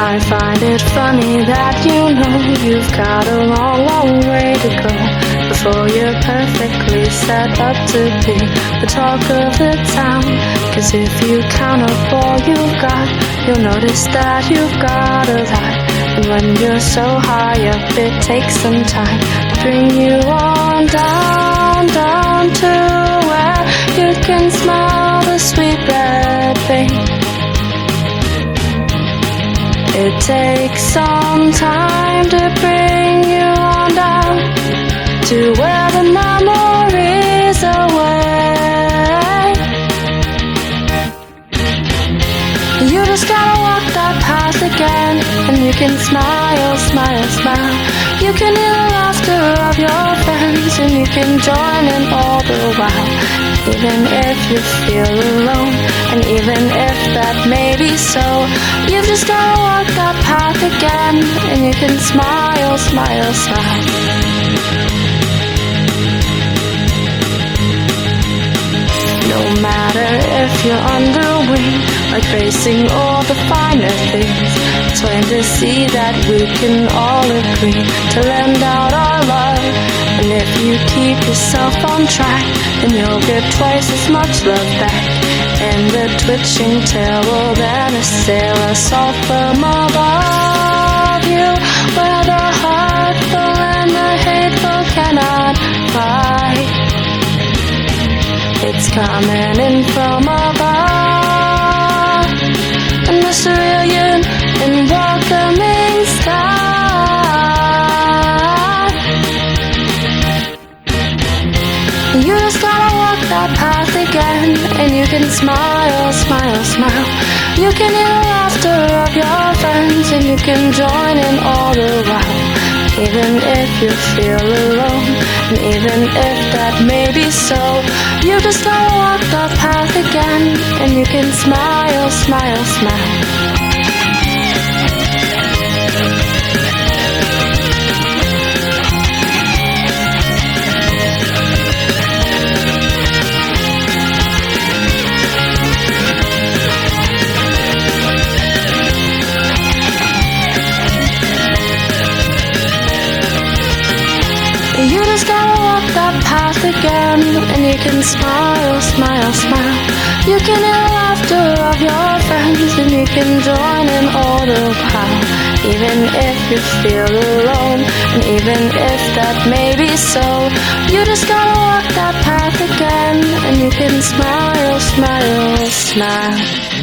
I find it funny that you know you've got a long, long way to go before you're perfectly set up to be the talk of the town. 'Cause if you count up all you've got, you'll notice that you've got a lot. And when you're so high up, it takes some time to bring you on down, down to where you can smell the sweet red paint. It takes some time to bring you on down to where the memories away. You just gotta walk that path again, and you can smile, smile, smile. You can hear the laughter of your friends, and you can join in all the while. Even if you feel alone, and even if that may be so, you've just gotta walk that path again, and you can smile, smile, smile. No matter if you're underwing, like racing all the finer things, it's plain to see that we can all agree to lend out our love. And if you keep yourself on track, then you'll get twice as much love back. And the twitching tail will then assail us all from above you, where the hurtful and the hateful cannot fight. It's coming in from above, and the cerulean and welcoming sky. You just gotta walk that path again, and you can smile, smile, smile. You can hear the laughter of your friends, and you can join in all the while. Even if you feel alone, and even if that may be so, you just gotta walk that path again, and you can smile, smile, smile. You just gotta walk that path again, and you can smile, smile, smile. You can hear the laughter of your friends, and you can join in all the while. Even if you feel alone, and even if that may be so, you just gotta walk that path again, and you can smile, smile, smile.